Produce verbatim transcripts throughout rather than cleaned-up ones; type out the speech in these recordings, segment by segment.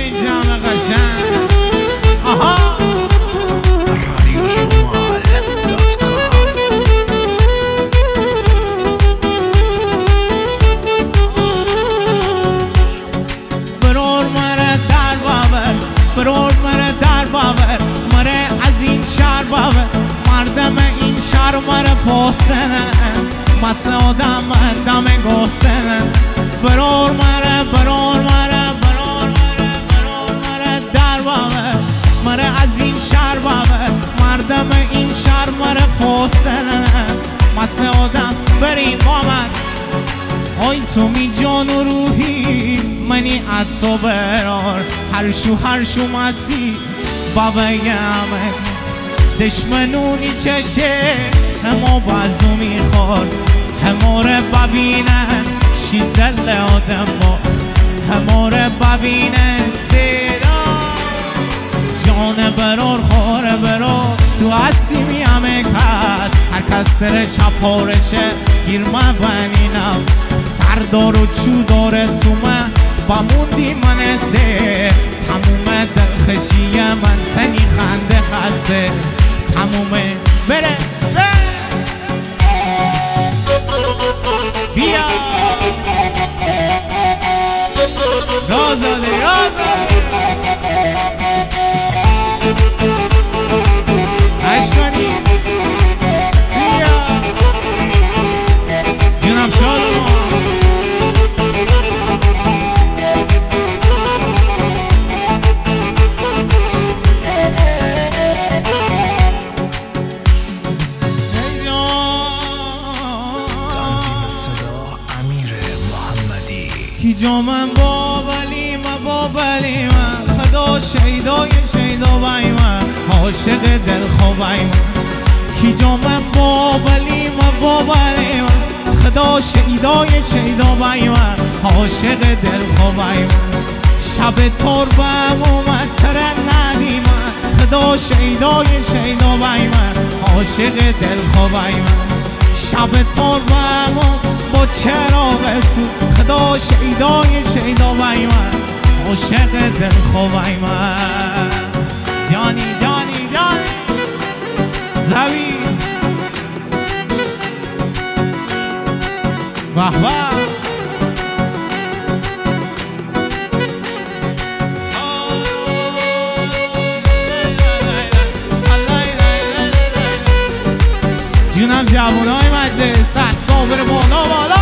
این جمع قشنگ. آها رادیو شمال دات کام. برور مره در باور، برور مره در باور، مره از این شهر باور، مردم این شهر مره پستنه، مثل آدم دم گستنه. برور مره برور مره برور مره برور مره در باور، مره از این شهر باور، مردم این شهر مره پستنه، مثل آدم. بریم با من آی تو می جان و روحی منی از تو برار، هر شو هر شو مسی بابایم دشمنونی چشه همو بازو میخور، همو رو ببینن شین دل آدم با، همو رو ببینن صدا جان برار خوره برار. تو هستیمی همه کس هر کس داره چپارشه گیر من بنینم، سردار و چو داره تو من بموندی من سه، تموم دلخشی من تنی خنده هسته تمومه. بره بره بیا رازاده رازاده عشقانی بیا جونم شادمان. کی جا من با ولی من با ولی من خدا شیدای شیدا بای من عاشق دل خوبای من. کی جا من با ولی من با ولی من خدا شیدای شیدا بای من عاشق دل خوبای من. شب تربم اومد تره ندی من خدا شیدای شیدا بای من عاشق دل خوبای من. شب تربم با چراغ سو خدا شیدای شیدا بای من عاشق دل خوبای من. جانی جانی جانی زوی وحوه جونم جوانای مجلس دست صابر بالا بالا.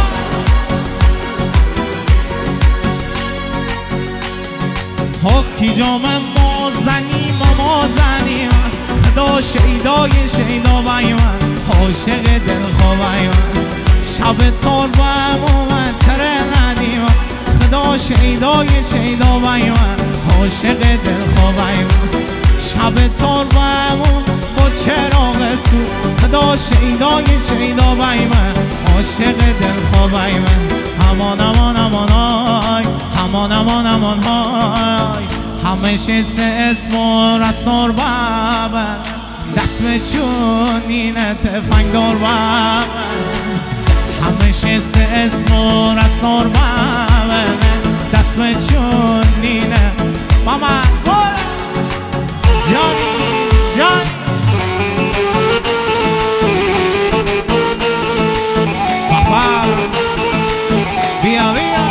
حکی جا من ما زنیم و ما زنیم خدا شیدای شیدا بای من عاشق دل خوبای من. شب تربم اومد تره ندیم خدا شیدای شیدا بای من عاشق دل خوبای من. شب تربم با چراغ سو خدا شیدای شیدا بای من عاشق دل خوبای من. همان همان همان های همان همان همان های همیشه سه اسم و رستار بابن دست به چونین تفنگ دار بابن همیشه سه اسم و رستار بابن دست به چونین ماما جانی جانی بابا بیا بیا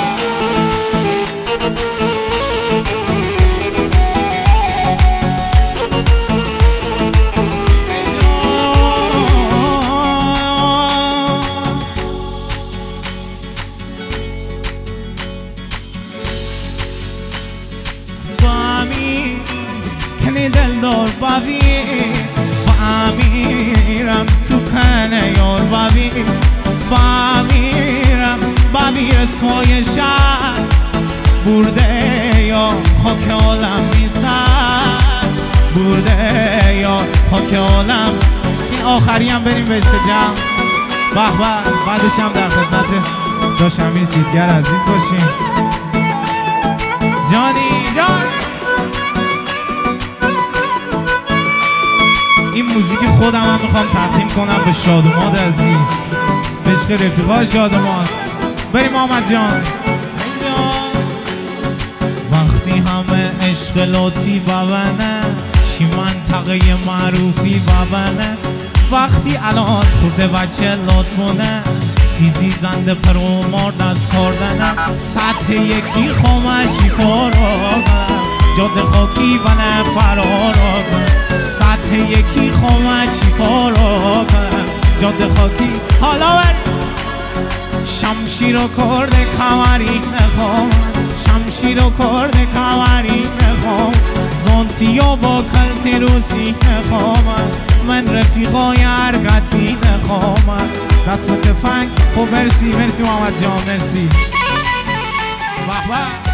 کنی دل دار باوی با امیرم تو کنه یار باوی با امیرم با امیر سوای شهر برده یا خاک عالم میسر برده یا خاک عالم. این آخری هم بریم بهشت جمع به به. بعدش هم در خدمت داش امیر چیتگر عزیز باشیم. جانی جان این موزیک خودم هم میخوام تقدیم کنم به شادوماد عزیز، به عشق رفیقای شادوماد. بریم آمد جان. وقتی همه عشق لطی بابنه چی منطقه معروفی بابنه وقتی الان خورده بچه لطمونه تیزی زنده پر و مرد از کردنه سطح یکی خمشی کردنه جاده خاکی بنه فرارم سطح یکی خمشی کردنه جاده خاکی حالا بر شمشیر و کرده کمری نخوام شمشیر و کرده کمری نخوام زانتی و با کلت روسی نخوام من رفیقای ارگتی نخوام دست به تفنگ خب مرسی مرسی محمد جان مرسی. به به